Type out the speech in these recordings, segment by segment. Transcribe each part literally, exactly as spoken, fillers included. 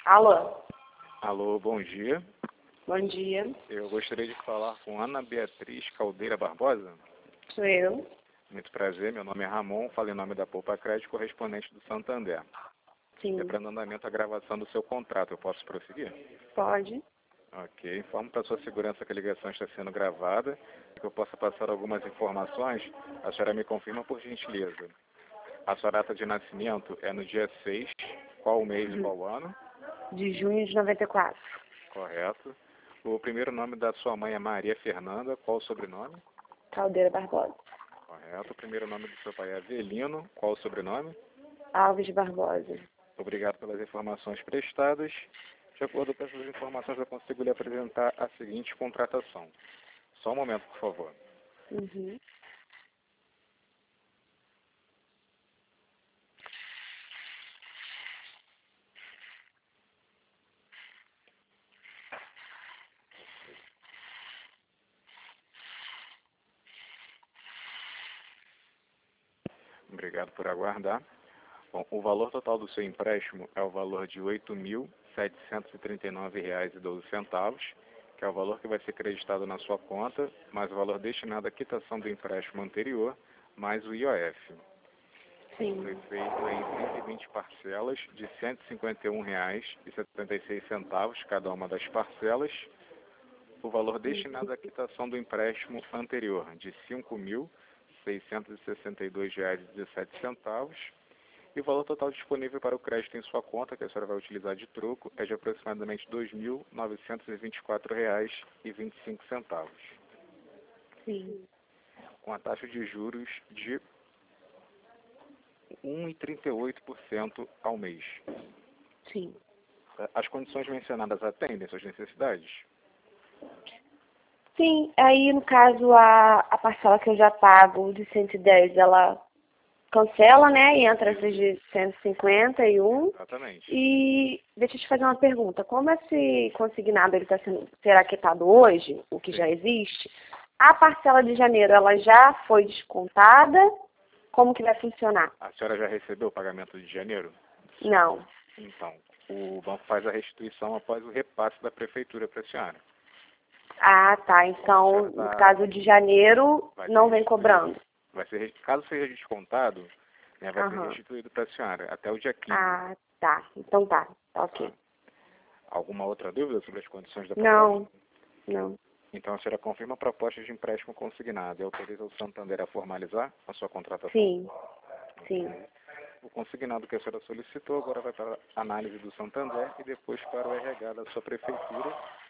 Alô? Alô, bom dia. Bom dia. Eu gostaria de falar com Ana Beatriz Caldeira Barbosa. Sou eu. Muito prazer, meu nome é Ramon, falo em nome da Poupa Crédito, correspondente do Santander. Sim. É para andamento a gravação do seu contrato, eu posso prosseguir? Pode. Ok, informo para sua segurança que a ligação está sendo gravada e que eu possa passar algumas informações. A senhora me confirma por gentileza. A sua data de nascimento é no dia seis, qual mês e qual ano? De junho de noventa e quatro. Correto. O primeiro nome da sua mãe é Maria Fernanda, qual o sobrenome? Caldeira Barbosa. Correto. O primeiro nome do seu pai é Avelino, qual o sobrenome? Alves Barbosa. Obrigado pelas informações prestadas. De acordo com essas informações, eu consigo lhe apresentar a seguinte contratação. Só um momento, por favor. Uhum. Obrigado por aguardar. Bom, o valor total do seu empréstimo é o valor de oito mil setecentos e trinta e nove reais e doze centavos, que é o valor que vai ser creditado na sua conta, mais o valor destinado à quitação do empréstimo anterior, mais o I O F. Sim. Foi feito em cento e vinte parcelas de cento e cinquenta e um reais e setenta e seis centavos cada uma das parcelas. O valor destinado à quitação do empréstimo anterior de cinco mil seiscentos e sessenta e dois reais e dezessete centavos. E o valor total disponível para o crédito em sua conta, que a senhora vai utilizar de troco, é de aproximadamente dois mil novecentos e vinte e quatro reais e vinte e cinco centavos. Sim. Com a taxa de juros de um vírgula trinta e oito por cento ao mês. Sim. As condições mencionadas atendem suas necessidades? Sim, aí no caso a, a parcela que eu já pago de cento e dez, ela cancela, né? E entra essas de cento e cinquenta e um. Exatamente. E deixa eu te fazer uma pergunta. Como esse consignado ele está sendo será quitado hoje, o que Sim. já existe, a parcela de janeiro ela já foi descontada? Como que vai funcionar? A senhora já recebeu o pagamento de janeiro? Não. Então, o banco faz a restituição após o repasse da prefeitura para a senhora. Ah, tá. Então, no caso de janeiro, Vai não ser vem restituído. cobrando. Vai ser, caso seja descontado, né, vai ser Aham. restituído para a senhora até o dia quinze. Ah, tá. Então tá. Tá ok. Alguma outra dúvida sobre as condições da Não. proposta? Não. Então a senhora confirma a proposta de empréstimo consignado e autoriza o Santander a formalizar a sua contratação? Sim. Sim. O consignado que a senhora solicitou agora vai para a análise do Santander e depois para o R H da sua prefeitura,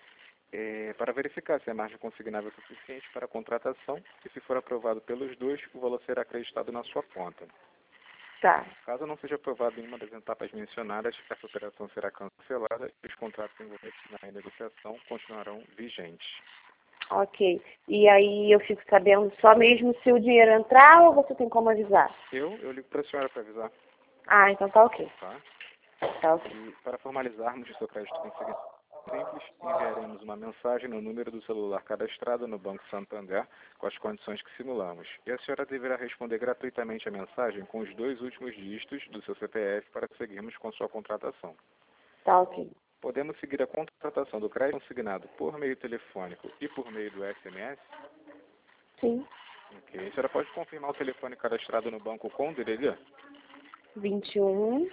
é, para verificar se a margem consignável é suficiente para a contratação e, se for aprovado pelos dois, o valor será acreditado na sua conta. Tá. Caso não seja aprovado nenhuma das etapas mencionadas, essa operação será cancelada e os contratos envolvidos na renegociação continuarão vigentes. Ok. E aí eu fico sabendo só mesmo se o dinheiro entrar ou você tem como avisar? Eu, eu ligo para a senhora para avisar, Ah, então tá ok. tá? Tá ok. E para formalizarmos o seu crédito consignado simples, enviaremos uma mensagem no número do celular cadastrado no Banco Santander com as condições que simulamos. E a senhora deverá responder gratuitamente a mensagem com os dois últimos dígitos do seu C P F para seguirmos com sua contratação. Tá ok. Podemos seguir a contratação do crédito consignado por meio telefônico e por meio do S M S? Sim. Ok. A senhora pode confirmar o telefone cadastrado no banco com o D D D? vinte e um,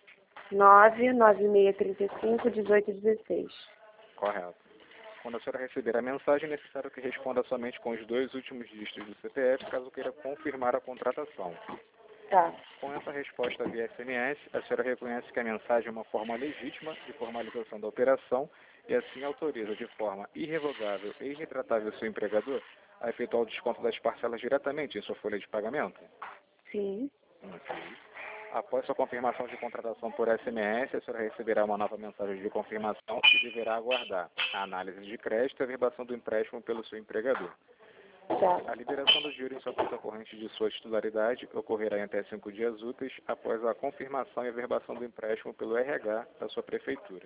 nove nove seis três cinco, dezoito dezesseis. Correto. Quando a senhora receber a mensagem, é necessário que responda somente com os dois últimos dígitos do C P F, caso queira confirmar a contratação. Tá. Com essa resposta via S M S, a senhora reconhece que a mensagem é uma forma legítima de formalização da operação e assim autoriza de forma irrevogável e irretratável seu empregador a efetuar o desconto das parcelas diretamente em sua folha de pagamento? Sim. Ok. Após sua confirmação de contratação por S M S, a senhora receberá uma nova mensagem de confirmação e deverá aguardar a análise de crédito e a verbação do empréstimo pelo seu empregador. Tá. A liberação do dinheiro em sua conta corrente de sua titularidade ocorrerá em até cinco dias úteis após a confirmação e a verbação do empréstimo pelo R H da sua prefeitura.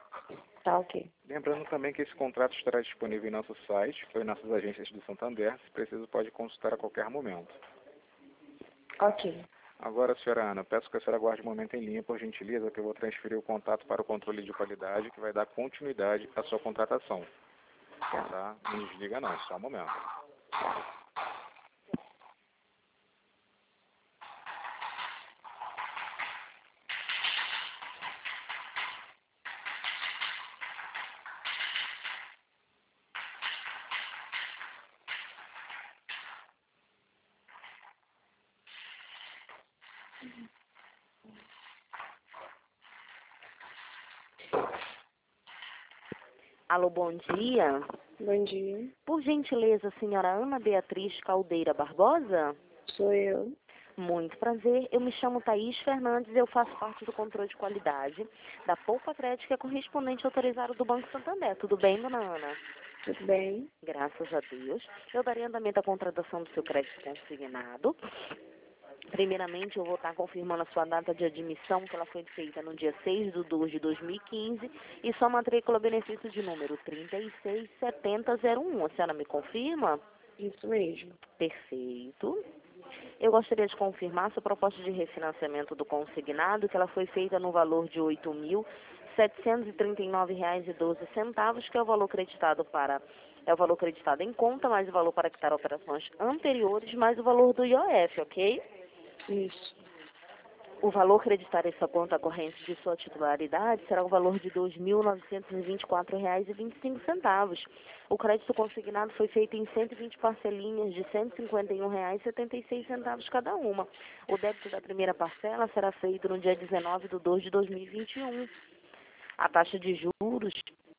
Tá ok. Lembrando também que esse contrato estará disponível em nosso site ou em nossas agências do Santander. Se preciso, pode consultar a qualquer momento. Ok. Agora, senhora Ana, peço que a senhora aguarde um momento em linha, por gentileza, que eu vou transferir o contato para o controle de qualidade, que vai dar continuidade à sua contratação. Tá? Não desliga não, só um momento. Alô, bom dia. Bom dia. Por gentileza, senhora Ana Beatriz Caldeira Barbosa? Sou eu. Muito prazer. Eu me chamo Thaís Fernandes e eu faço parte do controle de qualidade da Poupa Crédito, que é correspondente autorizado do Banco Santander. Tudo bem, dona Ana? Tudo bem? Graças a Deus. Eu darei andamento à contratação do seu crédito consignado. Primeiramente, eu vou estar confirmando a sua data de admissão, que ela foi feita no dia seis de dois de dois mil e quinze, e sua matrícula benefício de número trinta e seis setenta zero um. A senhora me confirma? Isso mesmo. Perfeito. Eu gostaria de confirmar sua proposta de refinanciamento do consignado, que ela foi feita no valor de oito mil setecentos e trinta e nove reais e doze centavos, que é o valor creditado para é o valor creditado em conta, mais o valor para quitar operações anteriores, mais o valor do I O F, ok? Isso. O valor creditário em sua conta corrente de sua titularidade será o valor de dois mil novecentos e vinte e quatro reais e vinte e cinco centavos. O crédito consignado foi feito em cento e vinte parcelinhas de cento e cinquenta e um reais e setenta e seis centavos cada uma. O débito da primeira parcela será feito no dia dezenove de dois de dois mil e vinte e um. A taxa de juros,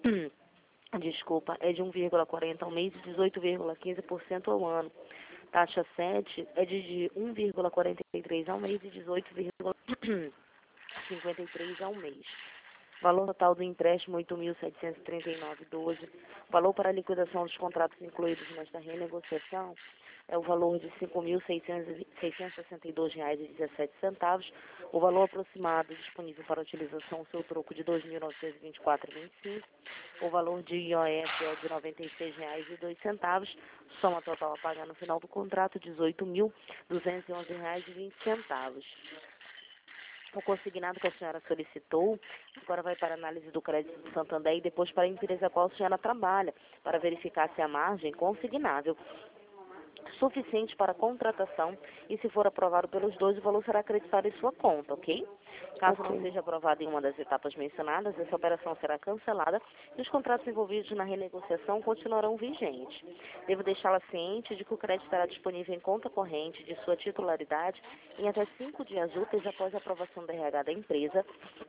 desculpa, é de um vírgula quarenta ao mês e dezoito vírgula quinze por cento ao ano. Taxa sete é de um vírgula quarenta e três ao mês e dezoito vírgula cinquenta e três ao mês. Valor total do empréstimo oito mil setecentos e trinta e nove vírgula doze. Valor para a liquidação dos contratos incluídos nesta renegociação é o valor de cinco mil seiscentos e sessenta e dois reais e dezessete centavos. O valor aproximado disponível para utilização, o seu troco de dois mil novecentos e vinte e quatro reais e vinte e cinco centavos. O valor de I O F é de noventa e seis reais e dois centavos. Soma total a pagar no final do contrato, dezoito mil duzentos e onze reais e vinte centavos. O consignado que a senhora solicitou agora vai para análise do crédito do Santander e depois para a empresa a qual a senhora trabalha, para verificar se a margem consignável suficiente para a contratação e, se for aprovado pelos dois, o valor será acreditado em sua conta, ok? Caso Ok. não seja aprovado em uma das etapas mencionadas, essa operação será cancelada e os contratos envolvidos na renegociação continuarão vigentes. Devo deixá-la ciente de que o crédito estará disponível em conta corrente de sua titularidade em até cinco dias úteis após a aprovação da R H da empresa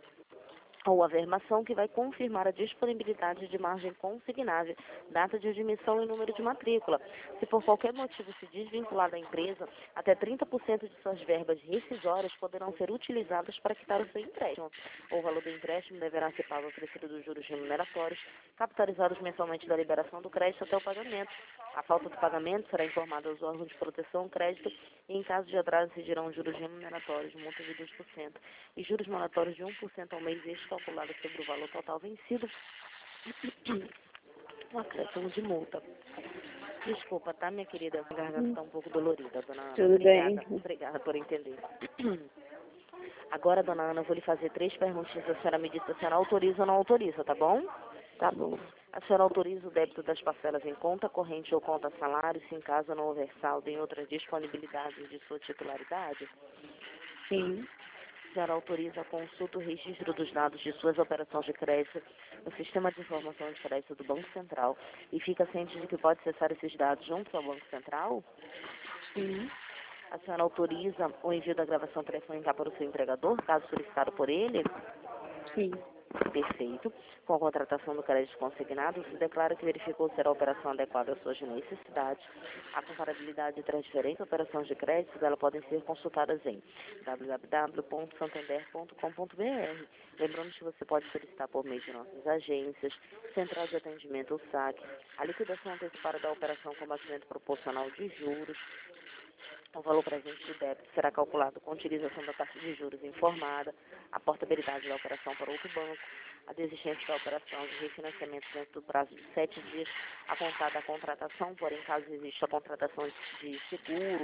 ou avermação, que vai confirmar a disponibilidade de margem consignável, data de admissão e número de matrícula. Se por qualquer motivo se desvincular da empresa, até trinta por cento de suas verbas rescisórias poderão ser utilizadas para quitar o seu empréstimo. O valor do empréstimo deverá ser pago acrescido dos juros remuneratórios, capitalizados mensalmente da liberação do crédito até o pagamento. A falta do pagamento será informada aos órgãos de proteção ao crédito e, em caso de atraso, incidirão juros remuneratórios, multa de dois por cento e juros moratórios de um por cento ao mês, este calculado sobre o valor total vencido, um acréscimo de multa. Desculpa, tá, minha querida? A garganta está um pouco dolorida, dona Ana. Tudo Obrigada, bem. obrigada por entender. Agora, dona Ana, eu vou lhe fazer três perguntinhas. A senhora me diz se a senhora autoriza ou não autoriza, tá bom? Tá bom. A senhora autoriza o débito das parcelas em conta corrente ou conta salário, se em caso não houver saldo em outras disponibilidades de sua titularidade? Sim. A senhora autoriza a consulta o registro dos dados de suas operações de crédito no Sistema de Informação de Crédito do Banco Central e fica ciente de que pode acessar esses dados junto ao Banco Central? Sim. A senhora autoriza o envio da gravação telefônica para o seu empregador, caso solicitado por ele? Sim. Perfeito. Com a contratação do crédito consignado, se declara que verificou ser a operação adequada às suas necessidades. A comparabilidade entre as diferentes operações de crédito dela podem ser consultadas em w w w ponto santander ponto com ponto b r. Lembrando que você pode solicitar por meio de nossas agências, central de atendimento ou saque, a liquidação antecipada da operação com abatimento proporcional de juros. O valor presente do débito será calculado com a utilização da taxa de juros informada, a portabilidade da operação para outro banco, a desistência da operação de refinanciamento dentro do prazo de sete dias a contar da contratação, porém, caso exista a contratação de seguro,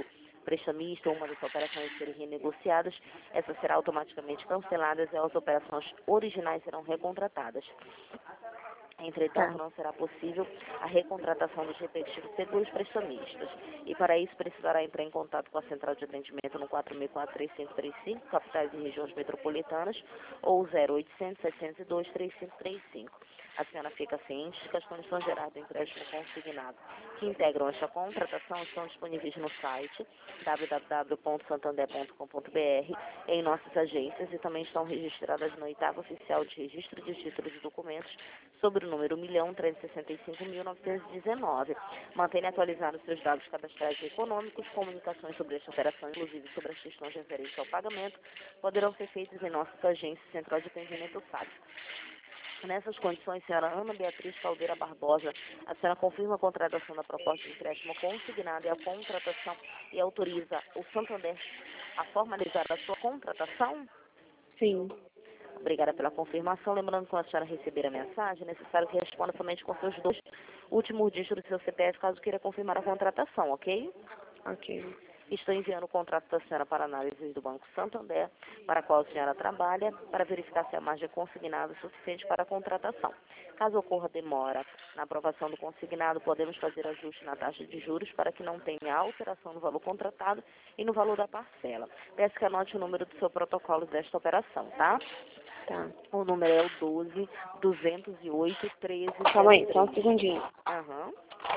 prestamista ou uma das operações serem renegociadas, essas serão automaticamente canceladas e as operações originais serão recontratadas. Entretanto, Tá. não será possível a recontratação dos respectivos seguros prestamistas. E para isso precisará entrar em contato com a central de atendimento no quatro seis quatro, três cinco três cinco, capitais e regiões metropolitanas, ou zero oitocentos, setecentos e dois, trinta e cinco trinta e cinco. A senhora fica ciente de que as condições gerais do empréstimo consignado que integram esta contratação estão disponíveis no site w w w ponto santander ponto com ponto b r, em nossas agências, e também estão registradas no oitavo oficial de registro de títulos e documentos sobre o número um milhão trezentos e sessenta e cinco mil novecentos e dezenove. Mantenha atualizados seus dados cadastrais e econômicos. Comunicações sobre esta operação, inclusive sobre as questões referentes ao pagamento, poderão ser feitas em nossas agências Central de Atendimento S A C. Nessas condições, senhora Ana Beatriz Caldeira Barbosa, a senhora confirma a contratação da proposta de empréstimo consignado e a contratação e autoriza o Santander a formalizar a sua contratação? Sim. Obrigada pela confirmação. Lembrando que quando a senhora receber a mensagem, é necessário que responda somente com seus dois últimos dígitos do seu C P F, caso queira confirmar a contratação, ok? Ok. Estou enviando o contrato da senhora para análise do Banco Santander, para a qual a senhora trabalha, para verificar se a margem é consignada o suficiente para a contratação. Caso ocorra demora na aprovação do consignado, podemos fazer ajuste na taxa de juros para que não tenha alteração no valor contratado e no valor da parcela. Peço que anote o número do seu protocolo desta operação, tá? Tá. O número é o doze, duzentos e oito, treze. Calma aí, só um segundinho. Aham.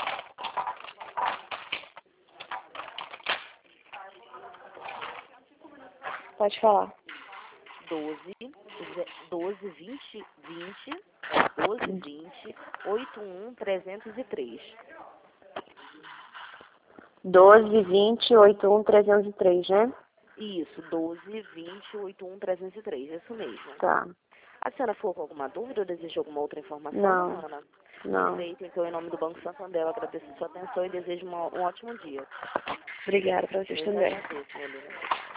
Pode falar. doze, doze, vinte, vinte, doze, vinte, oitenta e um, trezentos e três. doze, vinte, oitenta e um, trezentos e três, né? Isso, doze, vinte, oitenta e um, trezentos e três, isso mesmo. Tá. A senhora ficou com alguma dúvida ou deseja alguma outra informação, Não. Ana? Não. Perfeito, então em nome do Banco Santander, eu agradeço a sua atenção e desejo uma, um ótimo dia. Obrigada para vocês Eu também. agradeço, minha linda.